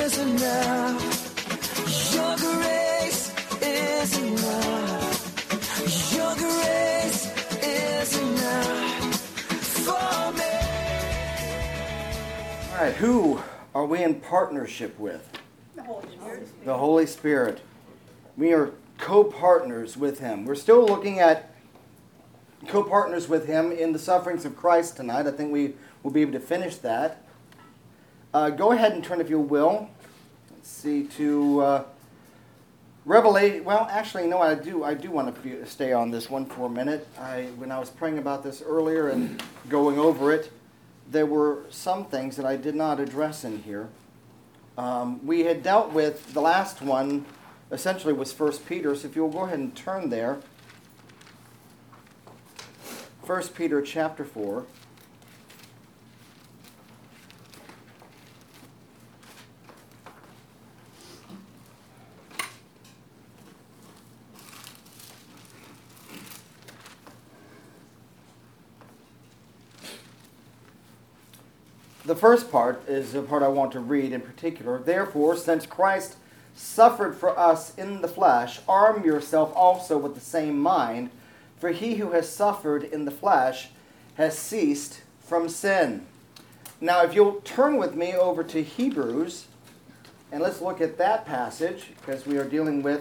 is enough. Your grace is enough. Your grace is enough for me. All right, who are we in partnership with? The Holy Spirit. The Holy Spirit. We are co-partners with Him. We're still looking at co-partners with Him in the sufferings of Christ tonight. I think we will be able to finish that. Go ahead and turn, if you will, let's see, to Revelation. Well, actually, no, I do want to stay on this one for a minute. When I was praying about this earlier and going over it, there were some things that I did not address in here. We had dealt with, the last one essentially was 1 Peter, so if you'll go ahead and turn there. 1 Peter chapter 4. The first part is the part I want to read in particular. Therefore, since Christ suffered for us in the flesh, arm yourself also with the same mind, for he who has suffered in the flesh has ceased from sin. Now, if you'll turn with me over to Hebrews, and let's look at that passage, because we are dealing with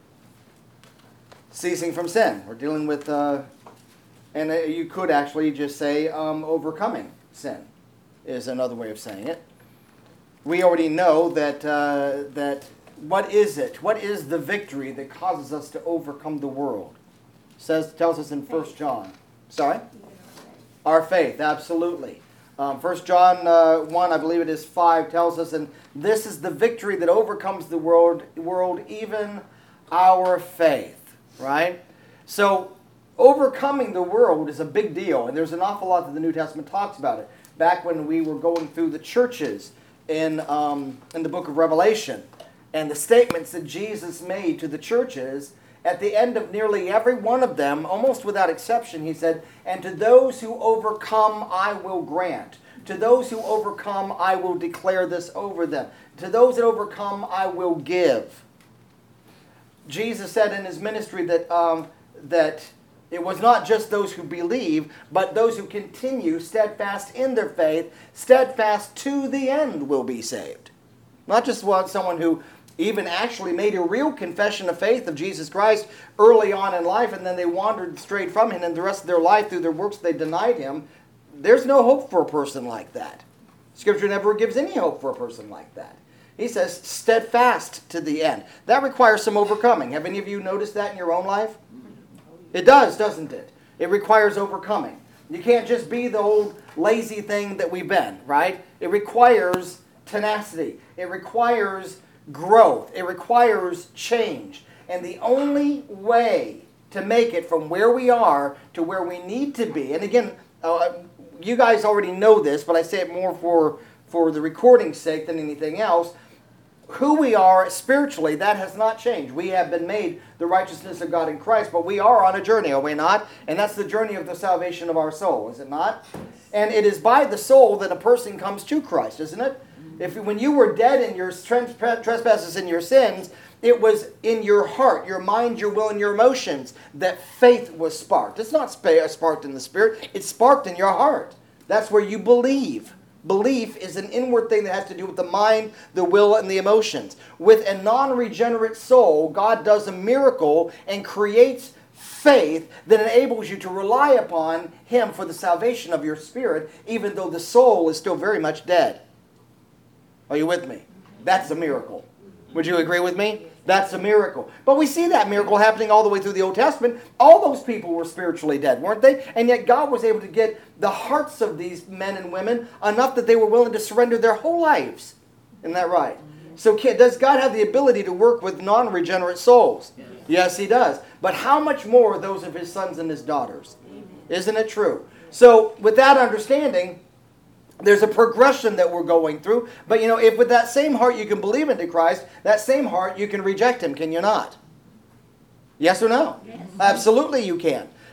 ceasing from sin. We're dealing with, and you could actually just say overcoming sin is another way of saying it. We already know that what is it? What is the victory that causes us to overcome the world? Tells us in 1 John. Sorry? Our faith, absolutely. 1 John 1, I believe it is 5, tells us, and this is the victory that overcomes the world, even our faith. Right? So, overcoming the world is a big deal, and there's an awful lot that the New Testament talks about it. Back when we were going through the churches in the book of Revelation, and the statements that Jesus made to the churches, at the end of nearly every one of them, almost without exception, he said, and to those who overcome I will grant. To those who overcome I will declare this over them. To those that overcome I will give. Jesus said in his ministry that it was not just those who believe, but those who continue steadfast in their faith, steadfast to the end will be saved. Not just someone who even actually made a real confession of faith of Jesus Christ early on in life, and then they wandered straight from Him, and the rest of their life through their works they denied Him. There's no hope for a person like that. Scripture never gives any hope for a person like that. He says steadfast to the end. That requires some overcoming. Have any of you noticed that in your own life? It does, doesn't it? It requires overcoming. You can't just be the old lazy thing that we've been, right? It requires tenacity. It requires growth. It requires change. And the only way to make it from where we are to where we need to be, and again, you guys already know this, but I say it more for the recording's sake than anything else. Who we are spiritually, that has not changed. We have been made the righteousness of God in Christ, but we are on a journey, are we not? And that's the journey of the salvation of our soul, is it not? And it is by the soul that a person comes to Christ, isn't it? When you were dead in your trespasses and your sins, it was in your heart, your mind, your will, and your emotions that faith was sparked. It's not sparked in the Spirit. It's sparked in your heart. That's where you believe. Belief is an inward thing that has to do with the mind, the will, and the emotions. With a non-regenerate soul, God does a miracle and creates faith that enables you to rely upon Him for the salvation of your spirit, even though the soul is still very much dead. Are you with me? That's a miracle. Would you agree with me? That's a miracle. But we see that miracle happening all the way through the Old Testament. All those people were spiritually dead, weren't they? And yet God was able to get the hearts of these men and women enough that they were willing to surrender their whole lives. Isn't that right? So does God have the ability to work with non-regenerate souls? Yes, He does. But how much more those of His sons and His daughters? Isn't it true? So with that understanding, there's a progression that we're going through. But if with that same heart you can believe into Christ, that same heart you can reject Him, can you not? Yes or no? Yes. Absolutely you can.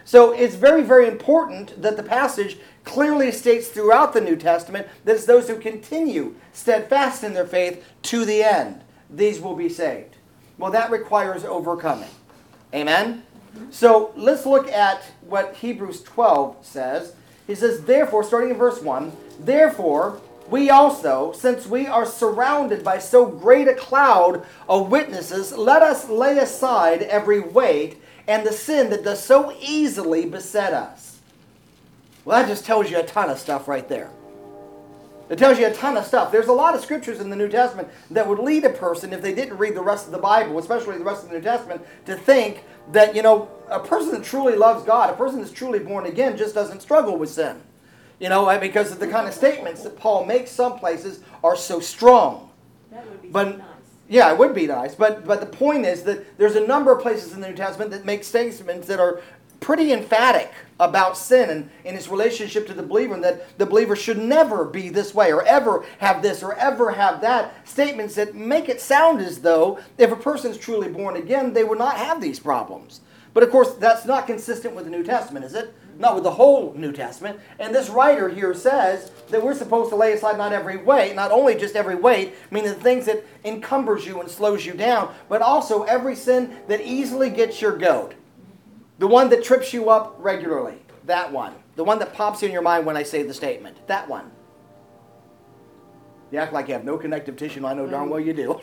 So it's very, very important that the passage clearly states throughout the New Testament that it's those who continue steadfast in their faith to the end. These will be saved. Well, that requires overcoming. Amen? So let's look at what Hebrews 12 says. He says, therefore, starting in verse 1, therefore, we also, since we are surrounded by so great a cloud of witnesses, let us lay aside every weight and the sin that does so easily beset us. Well, that just tells you a ton of stuff right there. It tells you a ton of stuff. There's a lot of scriptures in the New Testament that would lead a person, if they didn't read the rest of the Bible, especially the rest of the New Testament, to think that, a person that truly loves God, a person that's truly born again, just doesn't struggle with sin. Because of the kind of statements that Paul makes some places are so strong. That would be But nice. yeah, it would be nice. But the point is that there's a number of places in the New Testament that make statements that are pretty emphatic about sin and its relationship to the believer, and that the believer should never be this way or ever have this or ever have that. Statements that make it sound as though if a person's truly born again, they would not have these problems. But of course, that's not consistent with the New Testament, is it? Not with the whole New Testament. And this writer here says that we're supposed to lay aside not every weight, not only just every weight, meaning the things that encumbers you and slows you down, but also every sin that easily gets your goat. The one that trips you up regularly. That one. The one that pops in your mind when I say the statement. That one. You act like you have no connective tissue, and I know darn well you do.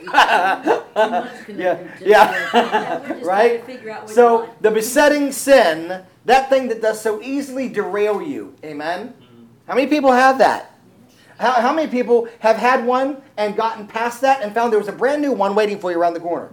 Yeah. Right? So the besetting sin, that thing that does so easily derail you. Amen? How many people have that? How many people have had one and gotten past that and found there was a brand new one waiting for you around the corner?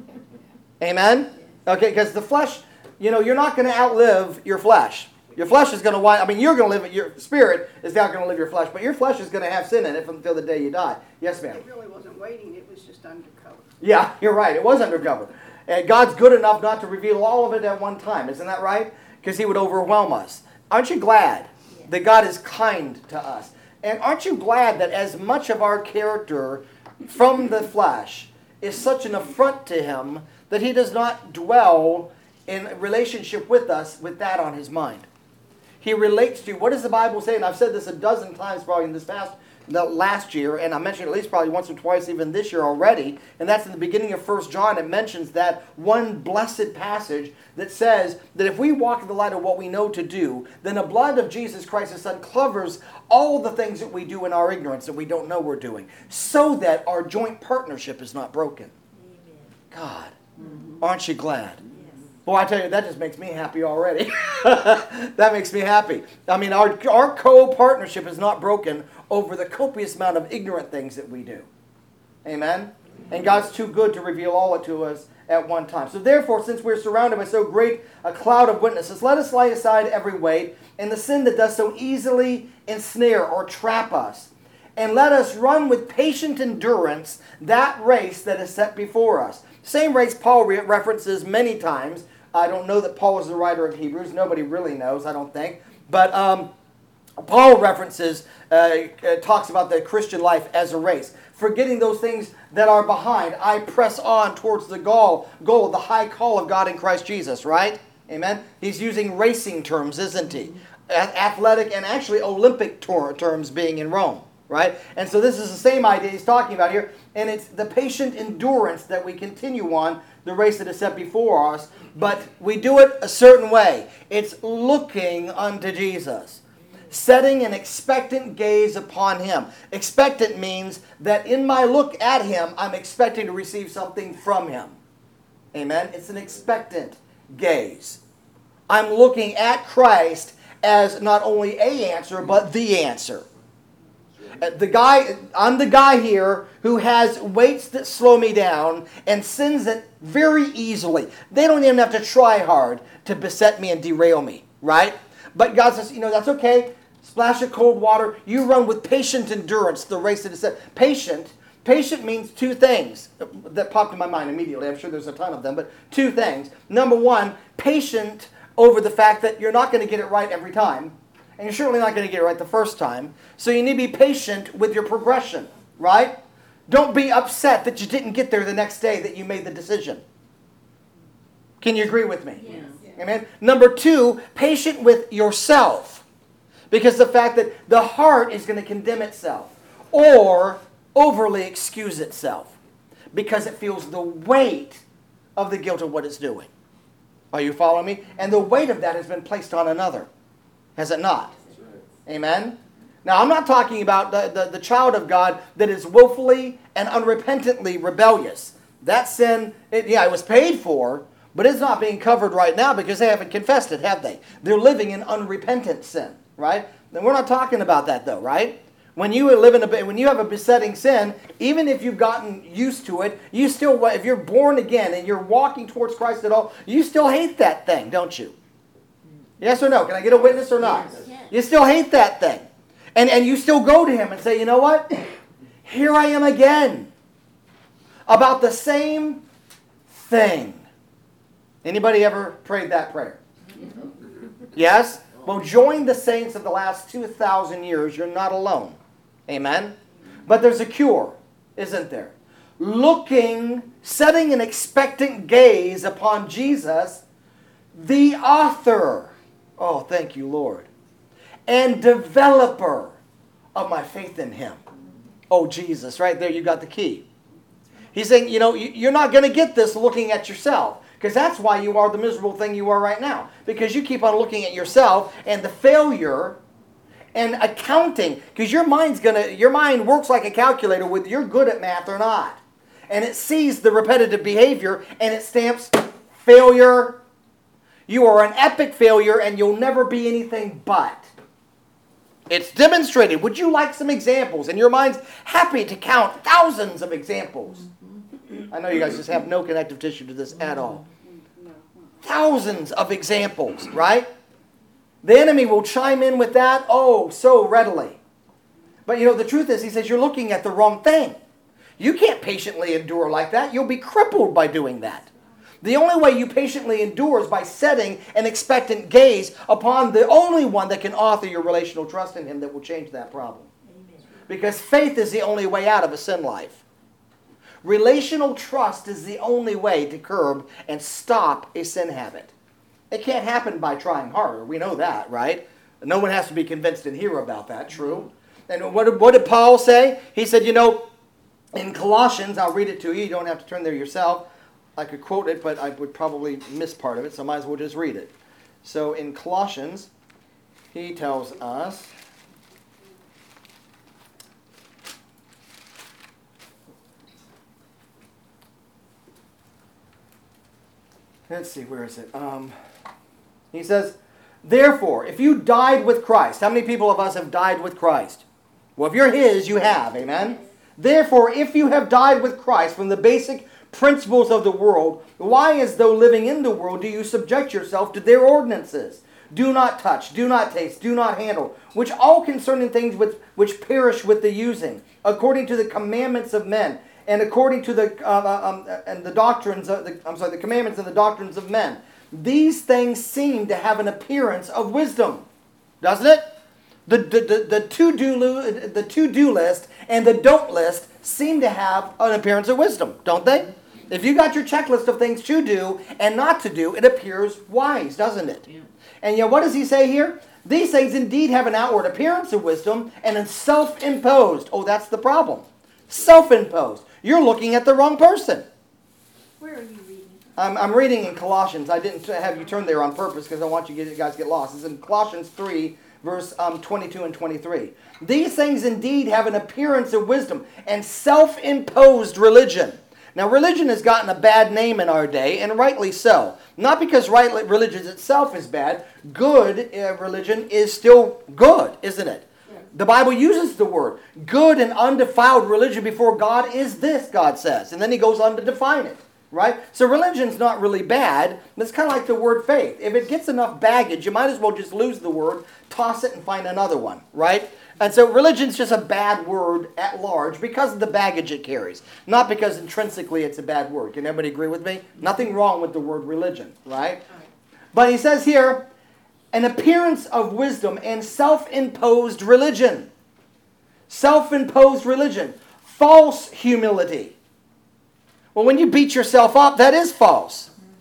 Amen? Okay, because the flesh, you're not going to outlive your flesh. Your flesh is going to you're going to live, your spirit is not going to live your flesh, but your flesh is going to have sin in it until the day you die. Yes, ma'am? It really wasn't waiting, it was just undercover. Yeah, you're right. It was undercover. And God's good enough not to reveal all of it at one time. Isn't that right? Because He would overwhelm us. Aren't you glad that God is kind to us? And aren't you glad that as much of our character from the flesh is such an affront to Him that He does not dwell in relationship with us with that on His mind? He relates to, what does the Bible say? And I've said this a dozen times probably in the last year, and I mentioned it at least probably once or twice even this year already, and that's in the beginning of 1 John. It mentions that one blessed passage that says that if we walk in the light of what we know to do, then the blood of Jesus Christ His Son covers all the things that we do in our ignorance that we don't know we're doing, so that our joint partnership is not broken. Amen. God, aren't you glad? Boy, I tell you, that just makes me happy already. That makes me happy. I mean, our co-partnership is not broken over the copious amount of ignorant things that we do. Amen? And God's too good to reveal all it to us at one time. So therefore, since we're surrounded by so great a cloud of witnesses, let us lay aside every weight and the sin that does so easily ensnare or trap us. And let us run with patient endurance that race that is set before us. Same race Paul references many times. I don't know that Paul is the writer of Hebrews. Nobody really knows, I don't think. But Paul references, talks about the Christian life as a race. Forgetting those things that are behind, I press on towards the goal, the high call of God in Christ Jesus, right? Amen? He's using racing terms, isn't he? Athletic and actually Olympic terms being in Rome, right? And so this is the same idea he's talking about here. And it's the patient endurance that we continue on the race that is set before us. But we do it a certain way. It's looking unto Jesus. Setting an expectant gaze upon Him. Expectant means that in my look at Him, I'm expecting to receive something from Him. Amen? It's an expectant gaze. I'm looking at Christ as not only a answer, but the answer. I'm the guy here who has weights that slow me down and sins that very easily. They don't even have to try hard to beset me and derail me, right? But God says, that's okay. Splash of cold water. You run with patient endurance the race that is set. Patient means two things that popped in my mind immediately. I'm sure there's a ton of them, but two things. Number one, patient over the fact that you're not going to get it right every time. And you're certainly not going to get it right the first time. So you need to be patient with your progression, right? Don't be upset that you didn't get there the next day that you made the decision. Can you agree with me? Yes. Yes. Amen. Number 2, patient with yourself. Because the fact that the heart is going to condemn itself or overly excuse itself because it feels the weight of the guilt of what it's doing. Are you following me? And the weight of that has been placed on another. Has it not? Amen? Now, I'm not talking about the child of God that is willfully and unrepentantly rebellious. That sin, it was paid for, but it's not being covered right now because they haven't confessed it, have they? They're living in unrepentant sin, right? And we're not talking about that, though, right? When you have a besetting sin, even if you've gotten used to it, you still, if you're born again and you're walking towards Christ at all, you still hate that thing, don't you? Yes or no? Can I get a witness or not? Yes. You still hate that thing. And you still go to Him and say, you know what? Here I am again. About the same thing. Anybody ever prayed that prayer? Yes? Well, join the saints of the last 2,000 years. You're not alone. Amen? But there's a cure, isn't there? Setting an expectant gaze upon Jesus, the author. Oh, thank you, Lord. And developer of my faith in Him. Oh, Jesus, right there, you got the key. He's saying, you're not going to get this looking at yourself. Because that's why you are the miserable thing you are right now. Because you keep on looking at yourself and the failure and accounting. Because your mind works like a calculator whether you're good at math or not. And it sees the repetitive behavior and it stamps failure. You are an epic failure and you'll never be anything but. It's demonstrated. Would you like some examples? And your mind's happy to count thousands of examples. I know you guys just have no connective tissue to this at all. Thousands of examples, right? The enemy will chime in with that, so readily. But the truth is, he says, you're looking at the wrong thing. You can't patiently endure like that. You'll be crippled by doing that. The only way you patiently endure is by setting an expectant gaze upon the only one that can author your relational trust in Him that will change that problem. Amen. Because faith is the only way out of a sin life. Relational trust is the only way to curb and stop a sin habit. It can't happen by trying harder. We know that, right? No one has to be convinced in here about that, true? And what did Paul say? He said, in Colossians, I'll read it to you. You don't have to turn there yourself. I could quote it, but I would probably miss part of it, so I might as well just read it. So in Colossians, he tells us, let's see, where is it? He says, therefore, if you died with Christ, how many people of us have died with Christ? Well, if you're His, you have, amen? Therefore, if you have died with Christ from the basic principles of the world, why, as though living in the world, do you subject yourself to their ordinances? Do not touch, do not taste, do not handle, which all concerning things which perish with the using, according to the commandments of men, and according to the commandments and the doctrines of men. These things seem to have an appearance of wisdom, doesn't it? The to-do list and the don't list seem to have an appearance of wisdom, don't they? If you got your checklist of things to do and not to do, it appears wise, doesn't it? Yeah. And what does he say here? These things indeed have an outward appearance of wisdom and a self-imposed. Oh, that's the problem. Self-imposed. You're looking at the wrong person. Where are you reading? I'm reading in Colossians. I didn't have you turn there on purpose because I want you guys to get lost. It's in Colossians 3, verse 22 and 23. These things indeed have an appearance of wisdom and self-imposed religion. Now, religion has gotten a bad name in our day, and rightly so. Not because religion itself is bad. Good religion is still good, isn't it? Yeah. The Bible uses the word. Good and undefiled religion before God is this, God says. And then he goes on to define it, right? So religion's not really bad. It's kind of like the word faith. If it gets enough baggage, you might as well just lose the word, toss it, and find another one, right? And so religion's just a bad word at large because of the baggage it carries. Not because intrinsically it's a bad word. Can everybody agree with me? Nothing wrong with the word religion, right? But he says here, an appearance of wisdom and self-imposed religion. Self-imposed religion. False humility. Well, when you beat yourself up, that is false.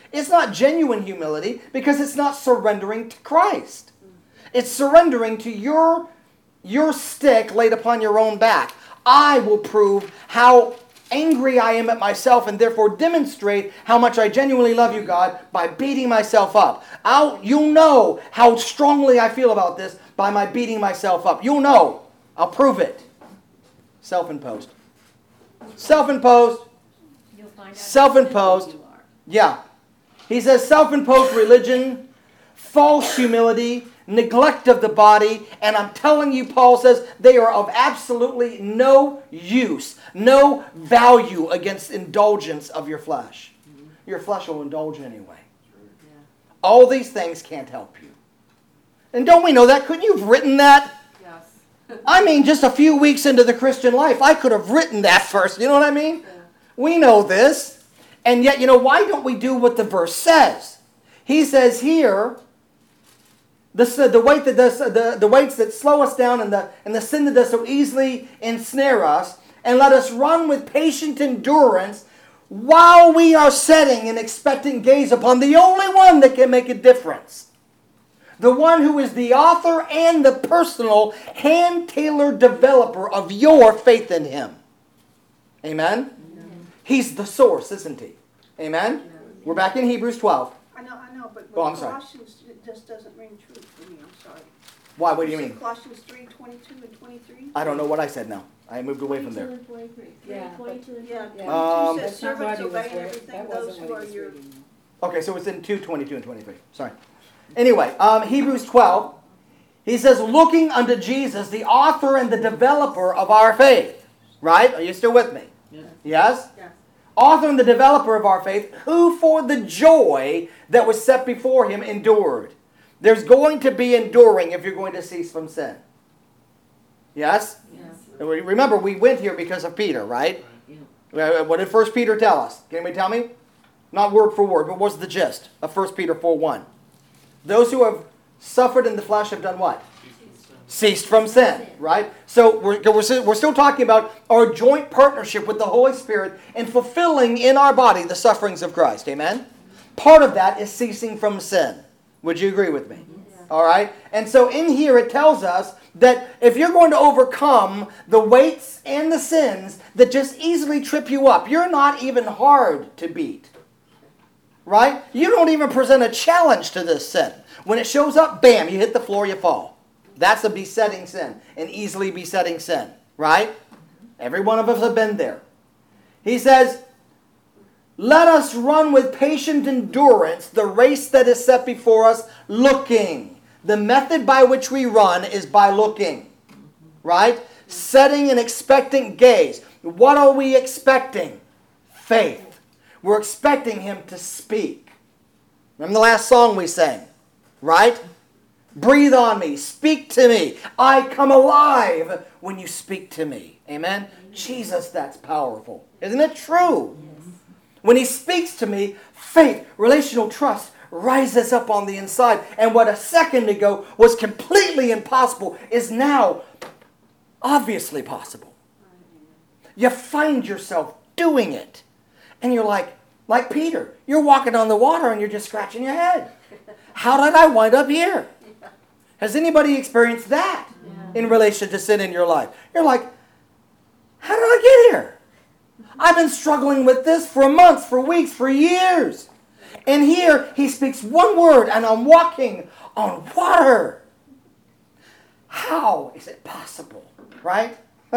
It's not genuine humility because it's not surrendering to Christ. It's surrendering to your stick laid upon your own back. I will prove how angry I am at myself and therefore demonstrate how much I genuinely love you, God, by beating myself up. You'll know how strongly I feel about this by my beating myself up. You'll know. I'll prove it. Self-imposed. Self-imposed. You'll find out Self-imposed. how simple you are. Yeah. He says self-imposed religion, false humility, neglect of the body, and I'm telling you, Paul says, they are of absolutely no use, no value against indulgence of your flesh. Your flesh will indulge anyway. All these things can't help you. And don't we know that? Couldn't you have written that? Yes. I mean, just a few weeks into the Christian life, I could have written that first. You know what I mean? We know this. And yet, why don't we do what the verse says? He says here, the weights that slow us down and the sin that does so easily ensnare us, and let us run with patient endurance while we are setting an expectant gaze upon the only one that can make a difference. The one who is the author and the personal hand-tailored developer of your faith in Him. Amen? He's the source, isn't He? Amen? We're back in Hebrews 12. I know, but Oh, I'm sorry. Colossians, it just doesn't ring true for me, I'm sorry. Why? What do you said mean? Colossians 3:22 and 23? I don't know what I said now. I moved away from 22 there. and 23. Yeah, 22 and Yeah, 23. 22 Um, says That's not what servants he was obey reading. everything That those wasn't who what are he was your... reading. Okay, so it's in 2:22 and 23. Sorry. Anyway, Hebrews 12. He says, looking unto Jesus, the author and the developer of our faith. Right? Are you still with me? Yeah. Yes? Yeah. Author and the developer of our faith, who for the joy that was set before him endured. There's going to be enduring if you're going to cease from sin. Yes? Yes. And remember, we went here because of Peter, right? Yeah. What did 1 Peter tell us? Can anybody tell me? Not word for word, but what's the gist of 1 Peter 4:1? Those who have suffered in the flesh have done what? Ceased from sin, right? So we're still talking about our joint partnership with the Holy Spirit in fulfilling in our body the sufferings of Christ. Amen? Part of that is ceasing from sin. Would you agree with me? Yes. All right? And so in here it tells us that if you're going to overcome the weights and the sins that just easily trip you up, you're not even hard to beat. Right? You don't even present a challenge to this sin. When it shows up, bam, you hit the floor, you fall. That's a besetting sin, an easily besetting sin. Right? Every one of us have been there. He says, let us run with patient endurance the race that is set before us, looking. The method by which we run is by looking. Right? Setting an expectant gaze. What are we expecting? Faith. We're expecting Him to speak. Remember the last song we sang? Right? Breathe on me. Speak to me. I come alive when you speak to me. Amen? Jesus, that's powerful. Isn't it true? When He speaks to me, faith, relational trust rises up on the inside. And what a second ago was completely impossible is now obviously possible. You find yourself doing it. And you're like Peter, you're walking on the water and you're just scratching your head. How did I wind up here? Has anybody experienced that in relation to sin in your life? You're like, how did I get here? I've been struggling with this for months, for weeks, for years. And here He speaks one word and I'm walking on water. How is it possible? Right?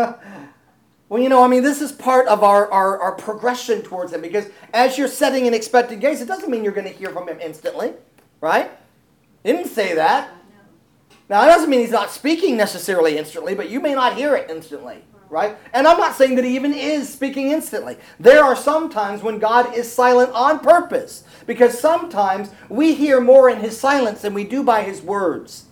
Well, this is part of our progression towards Him. Because as you're setting an expected gaze, it doesn't mean you're going to hear from Him instantly. Right? He didn't say that. Now, it doesn't mean He's not speaking necessarily instantly, but you may not hear it instantly. Right? And I'm not saying that He even is speaking instantly. There are some times when God is silent on purpose. Because sometimes we hear more in His silence than we do by His words.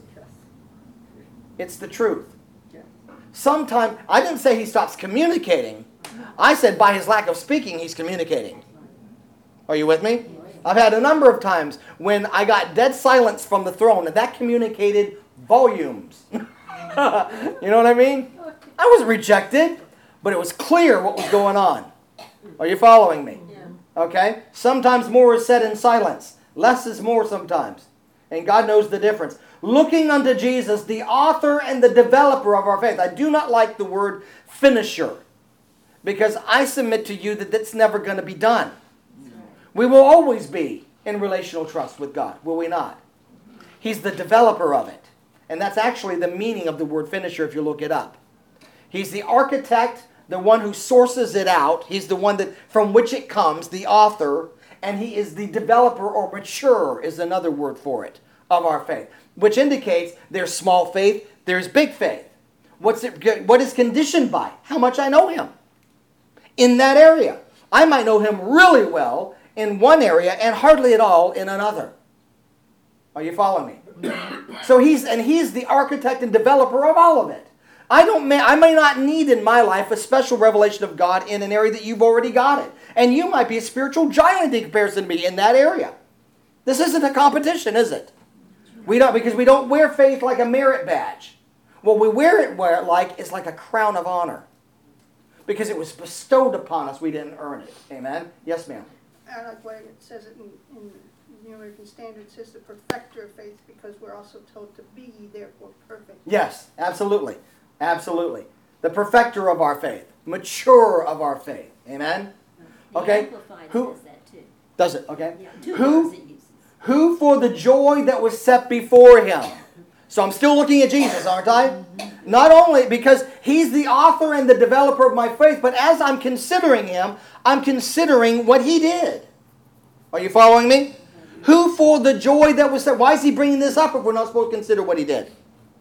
It's the truth. Sometimes, I didn't say He stops communicating. I said by His lack of speaking, He's communicating. Are you with me? I've had a number of times when I got dead silence from the throne, and that communicated volumes. You know what I mean? I wasn't rejected, but it was clear what was going on. Are you following me? Okay? Sometimes more is said in silence. Less is more sometimes. And God knows the difference. Looking unto Jesus, the author and the developer of our faith. I do not like the word finisher, because I submit to you that that's never going to be done. We will always be in relational trust with God, will we not? He's the developer of it. And that's actually the meaning of the word finisher if you look it up. He's the architect, the one who sources it out. He's the one that from which it comes, the author. And he is the developer, or mature is another word for it, of our faith. Which indicates there's small faith, there's big faith. What is conditioned by? How much I know him in that area. I might know him really well in one area and hardly at all in another. Are you following me? So he's the architect and developer of all of it. I may not need in my life a special revelation of God in an area that you've already got it. And you might be a spiritual giant in comparison to me in that area. This isn't a competition, is it? Because we don't wear faith like a merit badge. What we wear it like is like a crown of honor. Because it was bestowed upon us, we didn't earn it. Amen? Yes, ma'am. I like what it says it in the New American Standard. It says the perfecter of faith, because we're also told to be ye therefore perfect. Yes, absolutely. Absolutely. The perfecter of our faith. Mature of our faith. Amen? Okay. Amplified Who says that too. does it? Okay. Yeah, two words it uses. Who for the joy that was set before him. So I'm still looking at Jesus, aren't I? Not only because he's the author and the developer of my faith, but as I'm considering him, I'm considering what he did. Are you following me? Who for the joy that was set. Why is he bringing this up if we're not supposed to consider what he did?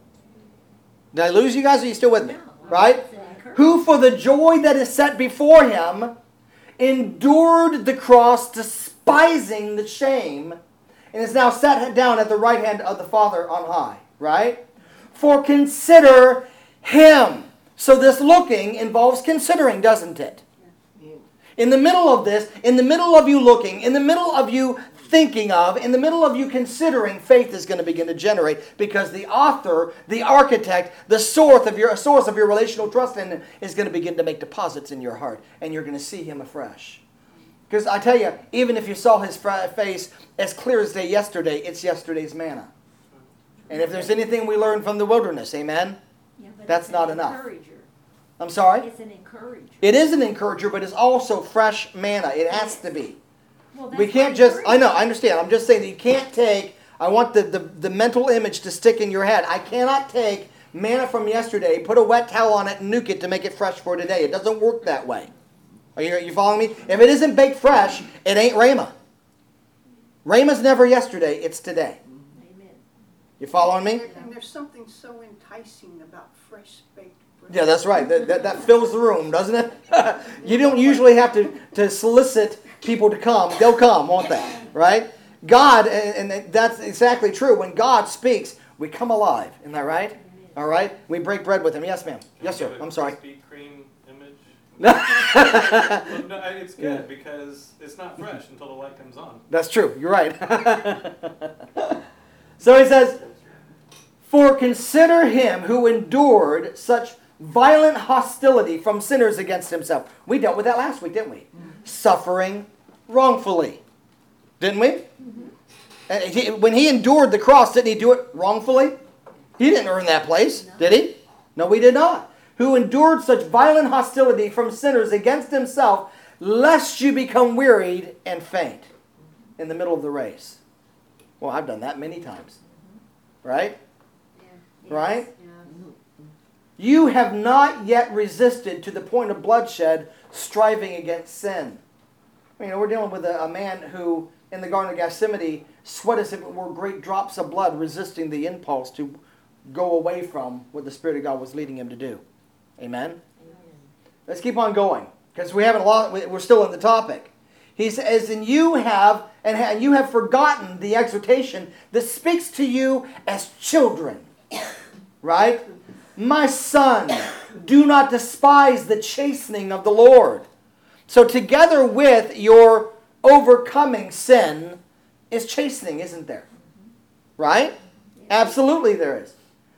Did I lose you guys? Or are you still with me? Right? Who for the joy that is set before him endured the cross, despising the shame, and is now sat down at the right hand of the Father on high. Right? For consider him. So this looking involves considering, doesn't it? In the middle of this, in the middle of you looking, in the middle of you thinking of, in the middle of you considering, faith is going to begin to generate, because the author, the architect, the source of your relational trust in him is going to begin to make deposits in your heart, and you're going to see him afresh. Because I tell you, even if you saw his face as clear as day yesterday, it's yesterday's manna. And if there's anything we learn from the wilderness, amen, Yeah, but that's it's not an enough. Encourager. I'm sorry? It's an encourager. It is an encourager, but it's also fresh manna. It has to be. Well, that's We can't what just, I know, encourages. I understand. I'm just saying that you can't take, I want the mental image to stick in your head. I cannot take manna from yesterday, put a wet towel on it, and nuke it to make it fresh for today. It doesn't work that way. Are you following me? If it isn't baked fresh, it ain't Rhema. Rhema's never yesterday, it's today. Amen. You following me? And there's something so enticing about fresh baked bread. Yeah, that's right. That fills the room, doesn't it? You don't usually have to solicit people to come. They'll come, won't they? Right? God, and that's exactly true. When God speaks, we come alive. Isn't that right? All right? We break bread with him. Yes, ma'am. Yes, sir. I'm sorry. Krispy Kreme image. Well, no, it's good Yeah. because it's not fresh until the light comes on. That's true. You're right. So he says, for consider him who endured such violent hostility from sinners against himself. We dealt with that last week, didn't we? Suffering wrongfully. Didn't we? And when he endured the cross, didn't he do it wrongfully? He didn't earn that place, did he? No, we did not. Who endured such violent hostility from sinners against himself, lest you become wearied and faint in the middle of the race. Well, I've done that many times. Right? Yes. Right? Yeah. You have not yet resisted to the point of bloodshed, striving against sin. We're dealing with a man who, in the Garden of Gethsemane, sweat as if it were great drops of blood, resisting the impulse to go away from what the Spirit of God was leading him to do. Amen? Amen. Let's keep on going, because we're still in the topic. He says, and you have forgotten the exhortation that speaks to you as children. Right? My son, do not despise the chastening of the Lord. So together with your overcoming sin is chastening, isn't there? Right? Absolutely there is.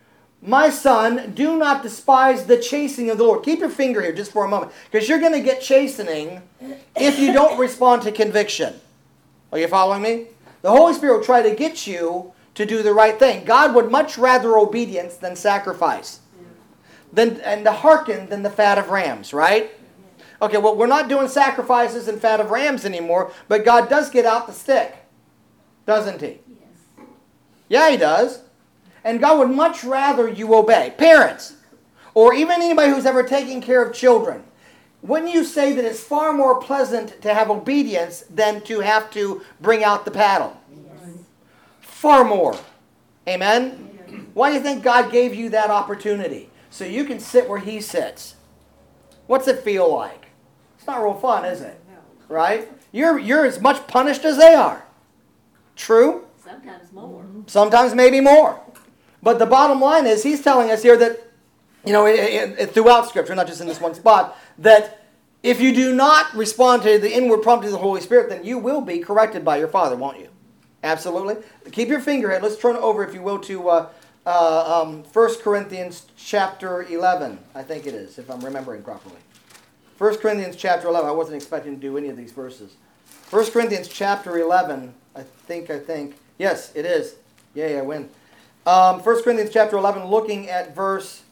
my son, do not despise the chastening of the Lord. Keep your finger here just for a moment, because you're going to get chastening if you don't respond to conviction. Are you following me? The Holy Spirit will try to get you to do the right thing. God would much rather obedience than sacrifice, and to hearken than the fat of rams, right? Okay, well, we're not doing sacrifices and fat of rams anymore, but God does get out the stick, doesn't He? Yes. Yeah, He does. And God would much rather you obey. Parents, or even anybody who's ever taken care of children, wouldn't you say that it's far more pleasant to have obedience than to have to bring out the paddle? Yes. Far more. Amen? Why do you think God gave you that opportunity? So you can sit where He sits. What's it feel like? It's not real fun, is it? Right? You're as much punished as they are. True? Sometimes more. Sometimes maybe more. But the bottom line is, He's telling us here that, throughout Scripture, not just in this one spot, that if you do not respond to the inward prompting of the Holy Spirit, then you will be corrected by your Father, won't you? Absolutely. Keep your finger here. Let's turn over, if you will, to 1 Corinthians chapter 11, I think it is, if I'm remembering properly. 1 Corinthians chapter 11. I wasn't expecting to do any of these verses. 1 Corinthians chapter 11, I think. Yes, it is. Yay, I win. 1 Corinthians chapter 11, looking at verse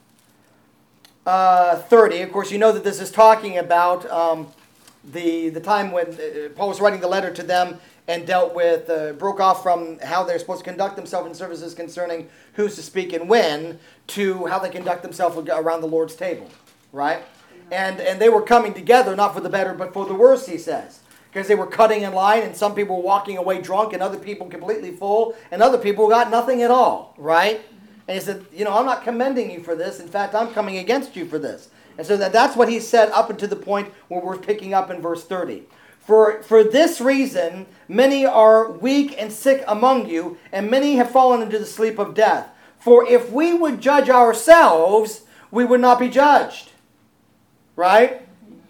30. Of course, you know that this is talking about the time when Paul was writing the letter to them and dealt with, broke off from how they're supposed to conduct themselves in services concerning who's to speak and when, to how they conduct themselves around the Lord's table, right? And they were coming together, not for the better, but for the worse, he says. Because they were cutting in line, and some people were walking away drunk, and other people completely full, and other people got nothing at all, right? And he said, I'm not commending you for this. In fact, I'm coming against you for this. And so that's what he said up until the point where we're picking up in verse 30. For this reason, many are weak and sick among you, and many have fallen into the sleep of death. For if we would judge ourselves, we would not be judged. Right?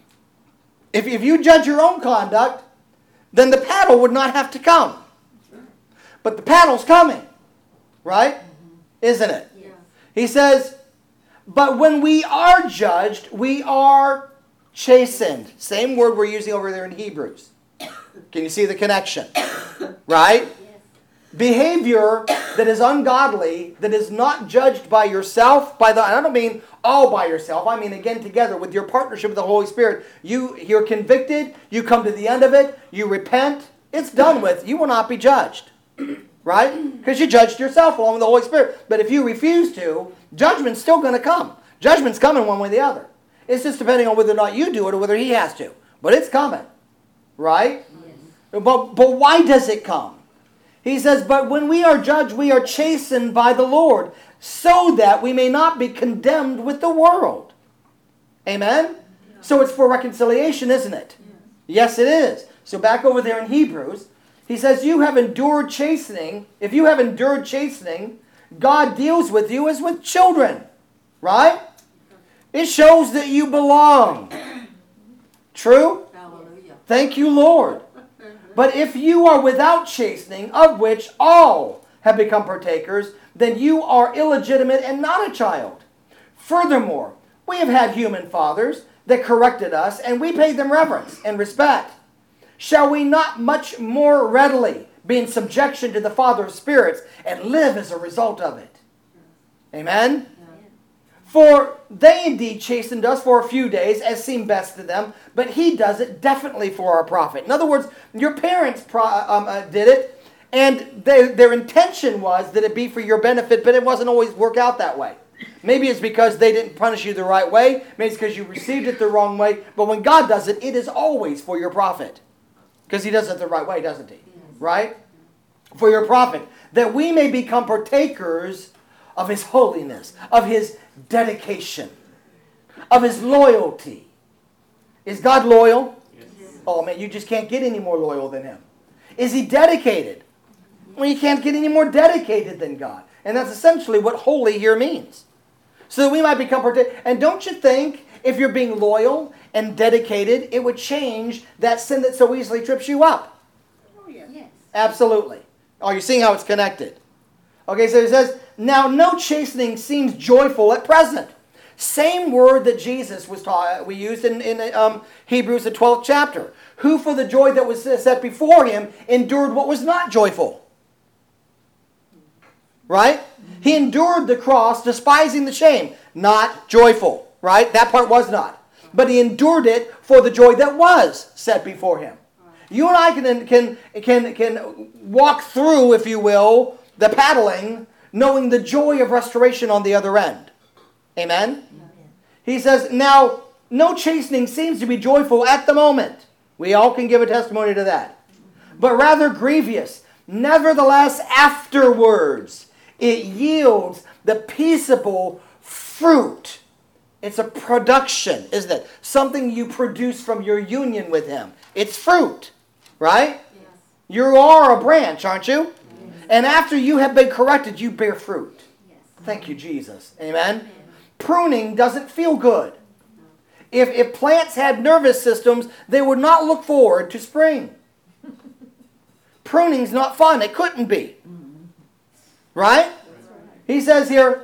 If you judge your own conduct, then the paddle would not have to come. But the paddle's coming. Right? Isn't it? Yeah. He says, but when we are judged, we are chastened. Same word we're using over there in Hebrews. Can you see the connection? Right? Yes. Behavior that is ungodly, that is not judged by yourself, and I don't mean all by yourself, I mean again together with your partnership with the Holy Spirit. You're convicted, you come to the end of it, you repent, it's done with, you will not be judged. Right? Because you judged yourself along with the Holy Spirit. But if you refuse to, judgment's still going to come. Judgment's coming one way or the other. It's just depending on whether or not you do it or whether He has to. But it's coming. Right? Yes. But why does it come? He says, but when we are judged, we are chastened by the Lord, so that we may not be condemned with the world. Amen? Yeah. So it's for reconciliation, isn't it? Yeah. Yes, it is. So back over there in Hebrews, he says, you have endured chastening. If you have endured chastening, God deals with you as with children. Right? It shows that you belong. True? Hallelujah. Thank you, Lord. But if you are without chastening, of which all have become partakers, then you are illegitimate and not a child. Furthermore, we have had human fathers that corrected us, and we paid them reverence and respect. Shall we not much more readily be in subjection to the Father of spirits and live as a result of it? Amen? For they indeed chastened us for a few days, as seemed best to them, but He does it definitely for our profit. In other words, your parents did it, and their intention was that it be for your benefit, but it wasn't always work out that way. Maybe it's because they didn't punish you the right way. Maybe it's because you received it the wrong way. But when God does it, it is always for your profit. Because He does it the right way, doesn't He? Right? For your profit. That we may become partakers of His holiness, of His dedication, of His loyalty. Is God loyal? Yes. Oh man, you just can't get any more loyal than Him. Is He dedicated? Well, you can't get any more dedicated than God. And that's essentially what holy here means. So that we might become partakers. And don't you think if you're being loyal and dedicated, it would change that sin that so easily trips you up? Oh, yeah. Yes. Absolutely. Are you seeing how it's connected? Okay, so he says, now no chastening seems joyful at present. Same word that Jesus was taught, we used in Hebrews, the 12th chapter. Who for the joy that was set before him endured what was not joyful. Right? He endured the cross, despising the shame. Not joyful. Right? That part was not. But he endured it for the joy that was set before him. You and I can walk through, if you will, the paddling, knowing the joy of restoration on the other end. Amen? He says, now, no chastening seems to be joyful at the moment. We all can give a testimony to that. But rather grievous. Nevertheless, afterwards, it yields the peaceable fruit. It's a production, isn't it? Something you produce from your union with him. It's fruit, right? Yes. You are a branch, aren't you? Yes. And after you have been corrected, you bear fruit. Yes. Thank you, Jesus. Amen? Pruning doesn't feel good. If plants had nervous systems, they would not look forward to spring. Pruning's not fun. It couldn't be. Right? He says here,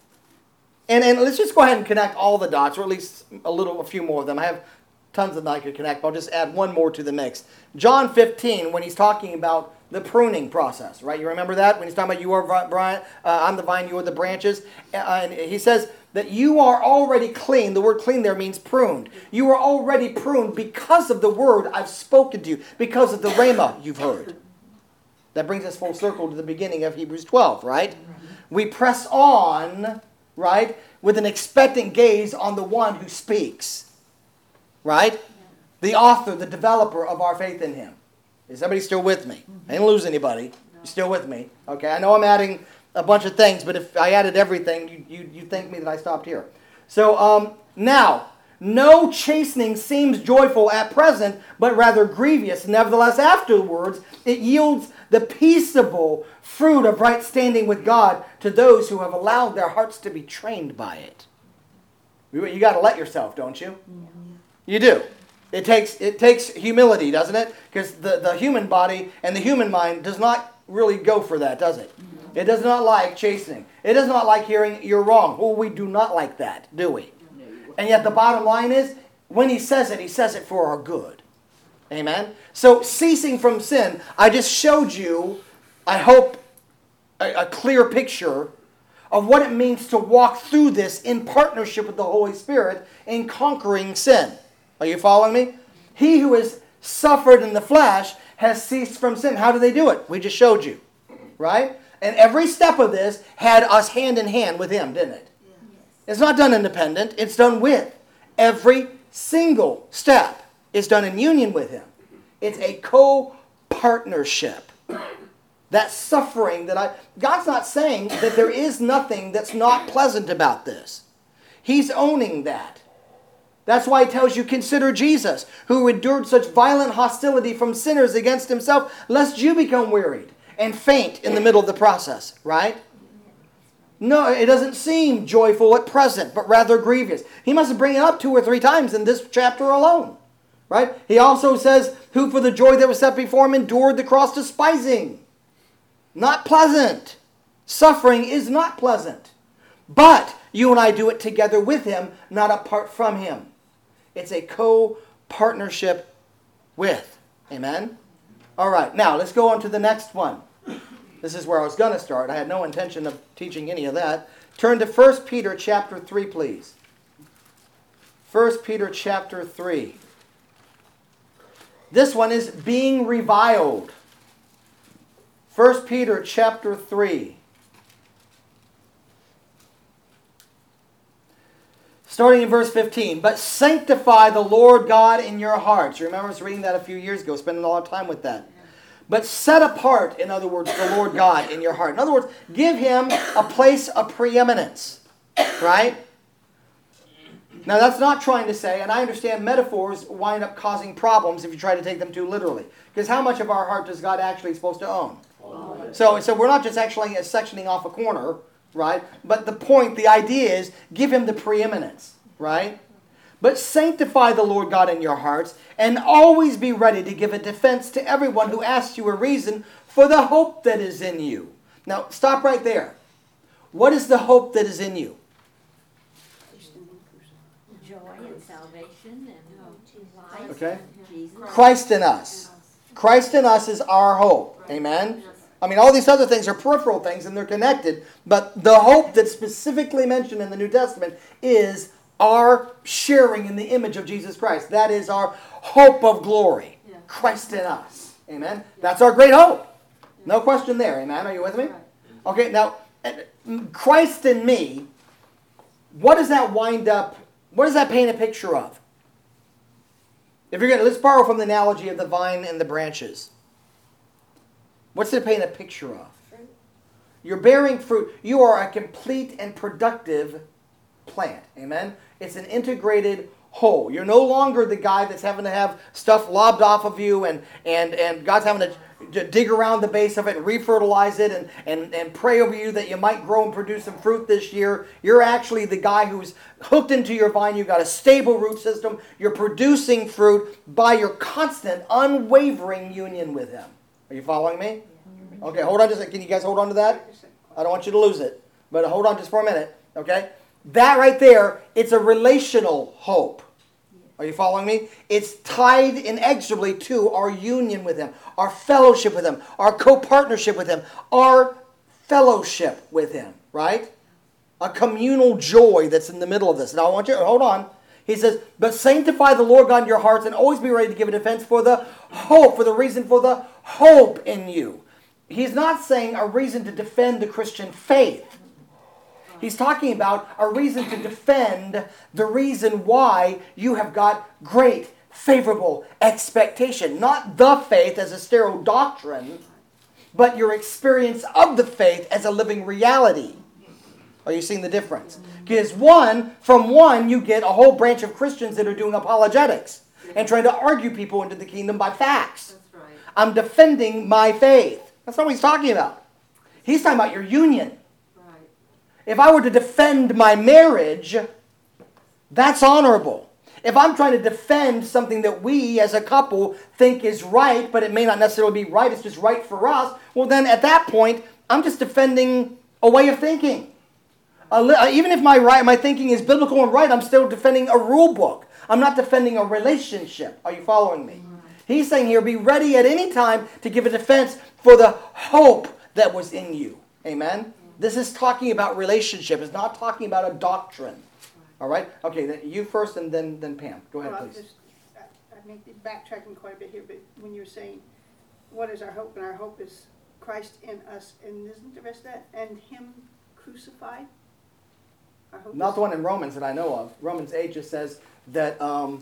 and let's just go ahead and connect all the dots, or at least a few more of them. I have tons of them I could connect, but I'll just add one more to the mix. John 15, when he's talking about the pruning process, right? You remember that? When he's talking about you are Brian, I'm the vine, you are the branches. And he says that you are already clean. The word clean there means pruned. You are already pruned because of the word I've spoken to you, because of the rhema you've heard. That brings us full circle to the beginning of Hebrews 12, right? We press on, right, with an expectant gaze on the one who speaks, right? The author, the developer of our faith in him. Is everybody still with me? I didn't lose anybody. You still with me? Okay, I know I'm adding a bunch of things, but if I added everything, you thank me that I stopped here. So, now, no chastening seems joyful at present, but rather grievous. Nevertheless, afterwards, it yields the peaceable fruit of right standing with God to those who have allowed their hearts to be trained by it. You got to let yourself, don't you? You do. It takes humility, doesn't it? Because the human body and the human mind does not really go for that, does it? It does not like chastening. It does not like hearing you're wrong. Well, we do not like that, do we? And yet the bottom line is, when he says it for our good. Amen? So ceasing from sin, I just showed you, I hope, a clear picture of what it means to walk through this in partnership with the Holy Spirit in conquering sin. Are you following me? He who has suffered in the flesh has ceased from sin. How do they do it? We just showed you. Right? And every step of this had us hand in hand with him, didn't it? Yes. It's not done independent. It's done with. Every single step is done in union with him. It's a co-partnership. That suffering God's not saying that there is nothing that's not pleasant about this. He's owning that. That's why he tells you, consider Jesus, who endured such violent hostility from sinners against himself, lest you become wearied and faint in the middle of the process, right? No, it doesn't seem joyful at present, but rather grievous. He must bring it up 2 or 3 times in this chapter alone, right? He also says, who for the joy that was set before him endured the cross, despising. Not pleasant. Suffering is not pleasant. But you and I do it together with him, not apart from him. It's a co-partnership with. Amen? All right, now let's go on to the next one. This is where I was going to start. I had no intention of teaching any of that. Turn to 1 Peter chapter 3, please. 1 Peter chapter 3. This one is being reviled. 1 Peter chapter 3. Starting in verse 15. But sanctify the Lord God in your hearts. You remember us reading that a few years ago, spending a lot of time with that. But set apart, in other words, the Lord God in your heart. In other words, give him a place of preeminence. Right? Now that's not trying to say, and I understand metaphors wind up causing problems if you try to take them too literally. Because how much of our heart does God actually supposed to own? So we're not just actually sectioning off a corner, right? But the point, the idea is, give him the preeminence, right? But sanctify the Lord God in your hearts, and always be ready to give a defense to everyone who asks you a reason for the hope that is in you. Now, stop right there. What is the hope that is in you? Joy and salvation and life. Okay. in Jesus. Christ in us. Christ in us is our hope. Amen? I mean, all these other things are peripheral things and they're connected, but the hope that's specifically mentioned in the New Testament is our sharing in the image of Jesus Christ. That is our hope of glory. Christ in us. Amen? That's our great hope. No question there. Amen? Are you with me? Okay, now, Christ in me, what does that wind up, what does that paint a picture of? If you're going to, let's borrow from the analogy of the vine and the branches. What's it paint a picture of? You're bearing fruit. You are a complete and productive plant. Amen? It's an integrated whole. You're no longer the guy that's having to have stuff lobbed off of you and God's having to dig around the base of it and refertilize it and pray over you that you might grow and produce some fruit this year. You're actually the guy who's hooked into your vine. You've got a stable root system. You're producing fruit by your constant, unwavering union with Him. Are you following me? Okay, hold on just a second. Can you guys hold on to that? I don't want you to lose it. But hold on just for a minute. Okay? That right there, it's a relational hope. Are you following me? It's tied inexorably to our union with Him, our fellowship with Him, our co-partnership with Him, our fellowship with Him, right? A communal joy that's in the middle of this. Now I want you, hold on. He says, but sanctify the Lord God in your hearts and always be ready to give a defense for the hope, for the reason for the hope in you. He's not saying a reason to defend the Christian faith. He's talking about a reason to defend the reason why you have got great, favorable expectation. Not the faith as a sterile doctrine, but your experience of the faith as a living reality. Are you seeing the difference? Because from one, you get a whole branch of Christians that are doing apologetics and trying to argue people into the kingdom by facts. That's right. I'm defending my faith. That's not what he's talking about. He's talking about your union. Right. If I were to defend my marriage, that's honorable. If I'm trying to defend something that we as a couple think is right, but it may not necessarily be right, it's just right for us, well then at that point, I'm just defending a way of thinking. Even if my thinking is biblical and right, I'm still defending a rule book. I'm not defending a relationship. Are you following me? He's saying here, be ready at any time to give a defense for the hope that was in you. Amen? This is talking about relationship. It's not talking about a doctrine. All right? Okay, then you first and then Pam. Go ahead, Well, please. I may be backtracking quite a bit here, but when you're saying, what is our hope? And our hope is Christ in us. And isn't the rest of that? And Him crucified? Our hope Not is- the one in Romans that I know of. Romans 8 just says that, not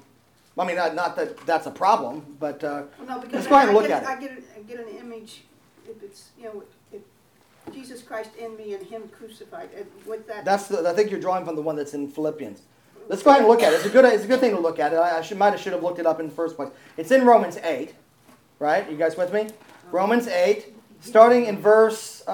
that that's a problem, but Well, no, because let's go ahead and look at it. I get an image, if it's, if Jesus Christ in me and Him crucified, and with that. I think you're drawing from the one that's in Philippians. Let's go ahead and look at it. It's a good thing to look at it. I should have looked it up in the first place. It's in Romans 8, right? You guys with me? Romans 8, starting in verse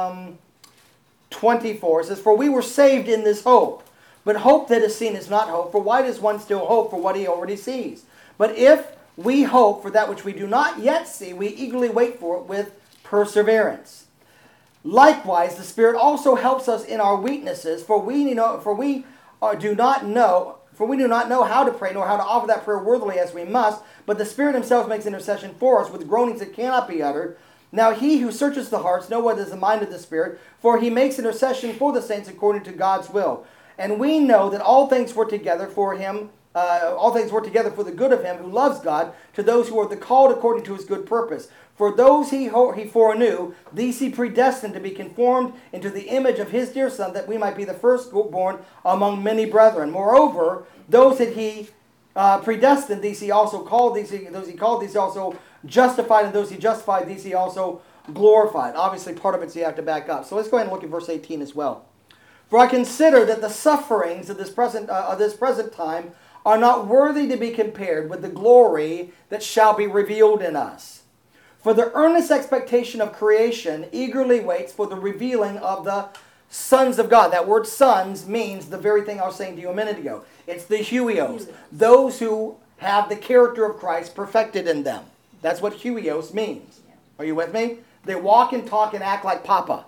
24. It says, "For we were saved in this hope. But hope that is seen is not hope. For why does one still hope for what he already sees? But if we hope for that which we do not yet see, we eagerly wait for it with perseverance. Likewise, the Spirit also helps us in our weaknesses, for we do not know how to pray, nor how to offer that prayer worthily as we must. But the Spirit Himself makes intercession for us with groanings that cannot be uttered. Now He who searches the hearts knows what is the mind of the Spirit, for He makes intercession for the saints according to God's will. And we know that all things work together for Him. All things work together for the good of him who loves God, to those who are the called according to His good purpose. For those He foreknew, these He predestined to be conformed into the image of His dear Son, that we might be the firstborn among many brethren. Moreover, those that He predestined, these He also called. Those He called, these He also justified, and those He justified, these He also glorified." Obviously, part of it you have to back up. So let's go ahead and look at verse 18 as well. "For I consider that the sufferings of this present time are not worthy to be compared with the glory that shall be revealed in us. For the earnest expectation of creation eagerly waits for the revealing of the sons of God." That word sons means the very thing I was saying to you a minute ago. It's the huios, those who have the character of Christ perfected in them. That's what huios means. Are you with me? They walk and talk and act like Papa.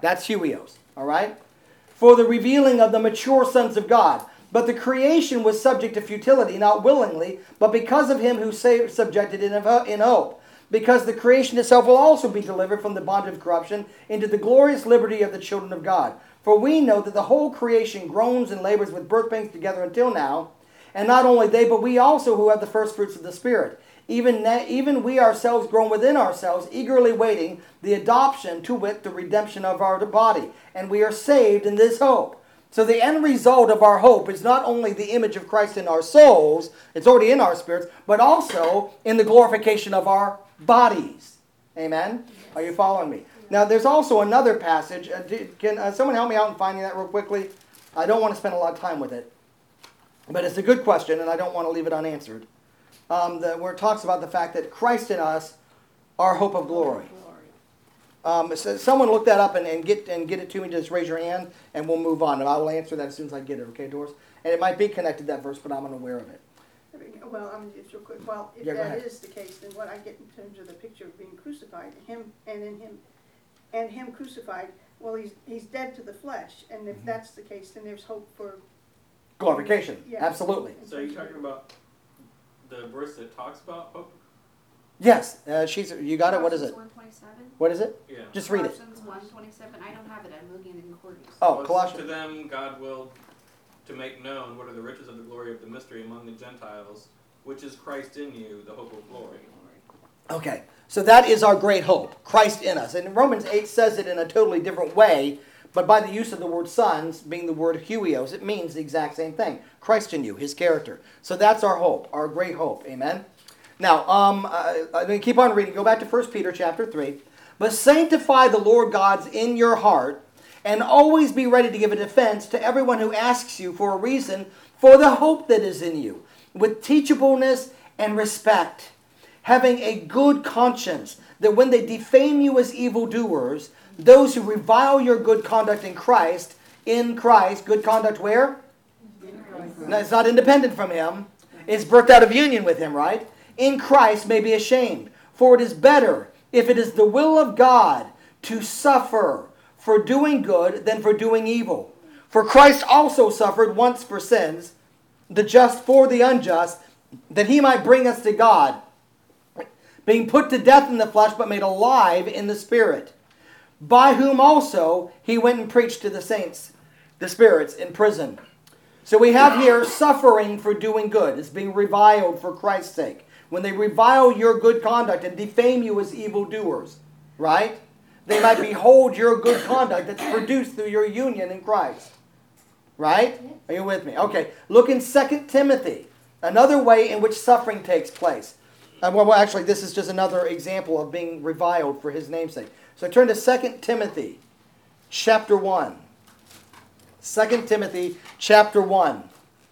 That's huios, all right? For the revealing of the mature sons of God. But the creation was subject to futility, not willingly, but because of him who subjected it in hope. Because the creation itself will also be delivered from the bondage of corruption into the glorious liberty of the children of God. For we know that the whole creation groans and labors with birth pains together until now. And not only they, but we also who have the first fruits of the Spirit. Even we ourselves groan within ourselves, eagerly waiting the adoption, to wit, the redemption of our body. And we are saved in this hope. So the end result of our hope is not only the image of Christ in our souls, it's already in our spirits, but also in the glorification of our bodies. Amen? Are you following me? Now there's also another passage. Can someone help me out in finding that real quickly? I don't want to spend a lot of time with it. But it's a good question, and I don't want to leave it unanswered. Where it talks about the fact that Christ in us, our hope of glory. So someone look that up and get it to me. Just raise your hand, and we'll move on. And I will answer that as soon as I get it. Okay, Doris? And it might be connected to that verse, but I'm unaware of it. Well, I'm just real quick. Well, if Yeah, go that ahead. is the case, then what I get in terms of the picture of being crucified, him and in him, and him crucified. Well, he's dead to the flesh, and if that's the case, then there's hope for. Glorification. Yeah. Absolutely. So are you talking about the verse that talks about hope? Yes. You got it? What is it? 127. What is it? Yeah. Just read it. Colossians 127. I don't have it. I'm looking at the concordance. Oh, Well, Colossians. to them God willed to make known what are the riches of the glory of the mystery among the Gentiles, which is Christ in you, the hope of glory. Okay, so that is our great hope, Christ in us. And Romans 8 says it in a totally different way, but by the use of the word sons, being the word huios, it means the exact same thing. Christ in you, his character. So that's our hope, our great hope. Amen? Now, I'm going to keep on reading. Go back to 1 Peter chapter 3. But sanctify the Lord God's in your heart, and always be ready to give a defense to everyone who asks you for a reason for the hope that is in you, with teachableness and respect, having a good conscience, that when they defame you as evildoers, those who revile your good conduct in Christ, good conduct where? No, it's not independent from him. It's birthed out of union with him, right? In Christ may be ashamed. For it is better, if it is the will of God, to suffer for doing good than for doing evil. For Christ also suffered once for sins, the just for the unjust, that he might bring us to God, being put to death in the flesh, but made alive in the Spirit, by whom also he went and preached to the saints, the spirits in prison. So we have here suffering for doing good. It's being reviled for Christ's sake. When they revile your good conduct and defame you as evildoers, right? They might behold your good conduct that's produced through your union in Christ. Right? Are you with me? Okay. Look in 2 Timothy. Another way in which suffering takes place. Well, actually, this is just another example of being reviled for his namesake. So turn to 2 Timothy chapter 1. 2 Timothy chapter 1.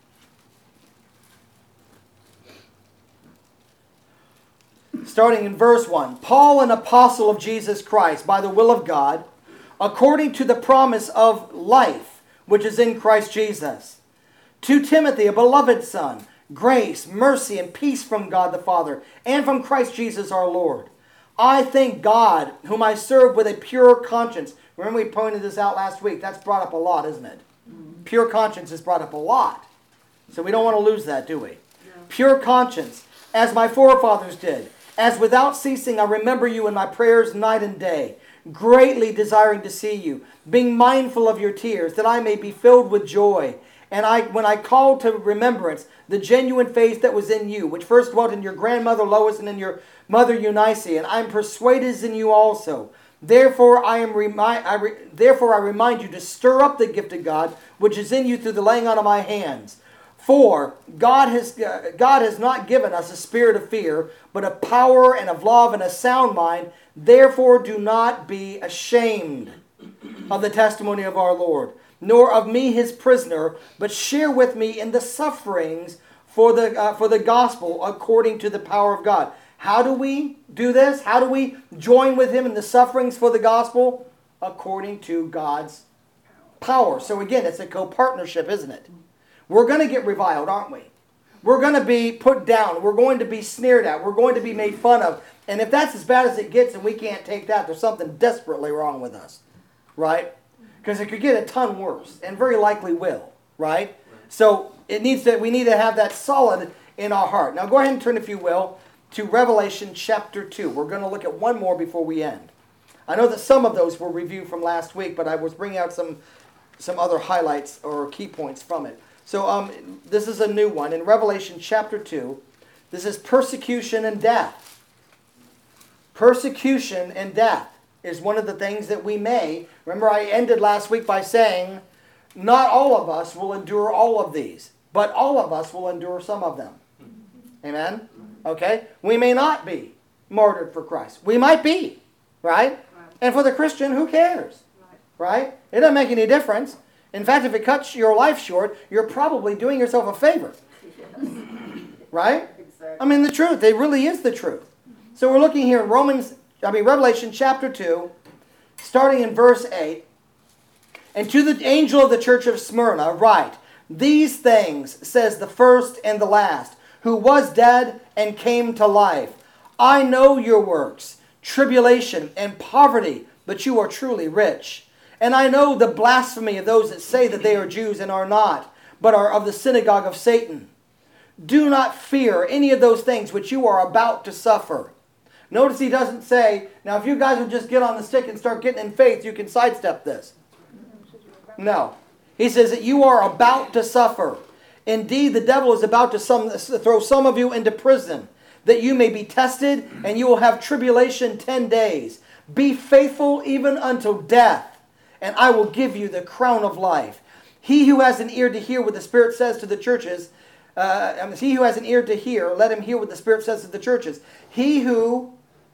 Starting in verse 1. Paul, an apostle of Jesus Christ, by the will of God, according to the promise of life, which is in Christ Jesus. To Timothy, a beloved son, grace, mercy, and peace from God the Father, and from Christ Jesus our Lord. I thank God, whom I serve with a pure conscience. Remember we pointed this out last week. That's brought up a lot, isn't it? Pure conscience is brought up a lot. So we don't want to lose that, do we? Pure conscience, as my forefathers did. As without ceasing I remember you in my prayers night and day, greatly desiring to see you, being mindful of your tears, that I may be filled with joy. And when I call to remembrance the genuine faith that was in you, which first dwelt in your grandmother Lois and in your mother Eunice, and I am persuaded is in you also. Therefore I remind you to stir up the gift of God, which is in you through the laying on of my hands. For God has not given us a spirit of fear, but of power and of love and a sound mind. Therefore do not be ashamed of the testimony of our Lord, nor of me his prisoner, but share with me in the sufferings for the gospel according to the power of God. How do we do this? How do we join with him in the sufferings for the gospel? According to God's power. So again, it's a co-partnership, isn't it? We're going to get reviled, aren't we? We're going to be put down. We're going to be sneered at. We're going to be made fun of. And if that's as bad as it gets and we can't take that, there's something desperately wrong with us. right? Because it could get a ton worse, and very likely will, right? So we need to have that solid in our heart. Now go ahead and turn, if you will, to Revelation chapter 2. We're going to look at one more before we end. I know that some of those were reviewed from last week, but I was bringing out some other highlights or key points from it. So this is a new one. In Revelation chapter 2, this is persecution and death. Persecution and death is one of the things that we may. Remember, I ended last week by saying, not all of us will endure all of these, but all of us will endure some of them. Amen? Okay? We may not be martyred for Christ. We might be, right? And for the Christian, who cares? Right? It doesn't make any difference. In fact, if it cuts your life short, you're probably doing yourself a favor. Right? I mean, the truth. It really is the truth. So we're looking here in Revelation chapter 2, starting in verse 8. And to the angel of the church of Smyrna write, these things says the first and the last, who was dead and came to life. I know your works, tribulation and poverty, but you are truly rich. And I know the blasphemy of those that say that they are Jews and are not, but are of the synagogue of Satan. Do not fear any of those things which you are about to suffer. Notice he doesn't say, now if you guys would just get on the stick and start getting in faith, you can sidestep this. No. He says that you are about to suffer. Indeed, the devil is about to throw some of you into prison, that you may be tested, and you will have tribulation 10 days. Be faithful even until death, and I will give you the crown of life. He who has an ear to hear what the Spirit says to the churches, he who has an ear to hear, let him hear what the Spirit says to the churches. He who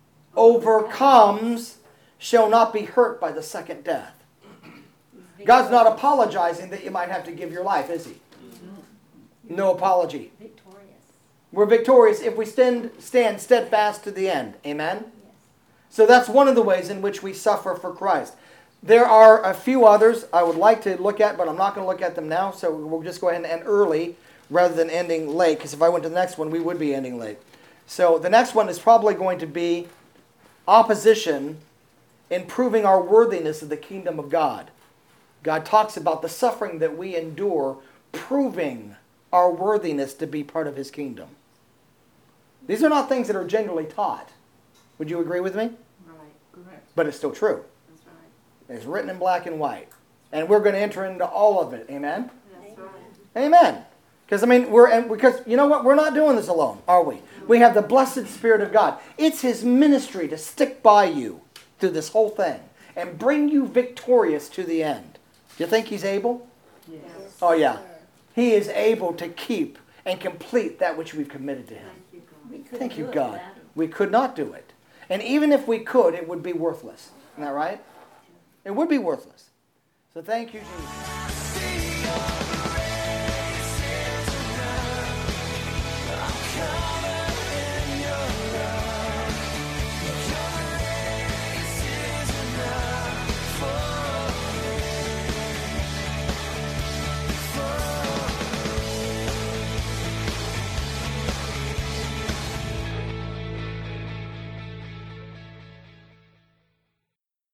overcomes shall not be hurt by the second death. God's not apologizing that you might have to give your life, is he? No apology. Victorious. We're victorious if we stand steadfast to the end. Amen? Yes. So that's one of the ways in which we suffer for Christ. There are a few others I would like to look at, but I'm not going to look at them now, so we'll just go ahead and end early rather than ending late, because if I went to the next one, we would be ending late. So the next one is probably going to be opposition in proving our worthiness of the kingdom of God. God talks about the suffering that we endure, proving our worthiness to be part of his kingdom. These are not things that are generally taught. Would you agree with me? Right. Correct. But it's still true. That's right. It's written in black and white. And we're going to enter into all of it. Amen? That's right. Amen. Because you know what? We're not doing this alone, are we? We have the blessed Spirit of God. It's his ministry to stick by you through this whole thing and bring you victorious to the end. Do you think he's able? Yes. Oh, yeah. He is able to keep and complete that which we've committed to him. We couldn't Thank you, do it God. without him. We could not do it. And even if we could, it would be worthless. Isn't that right? It would be worthless. So thank you, Jesus.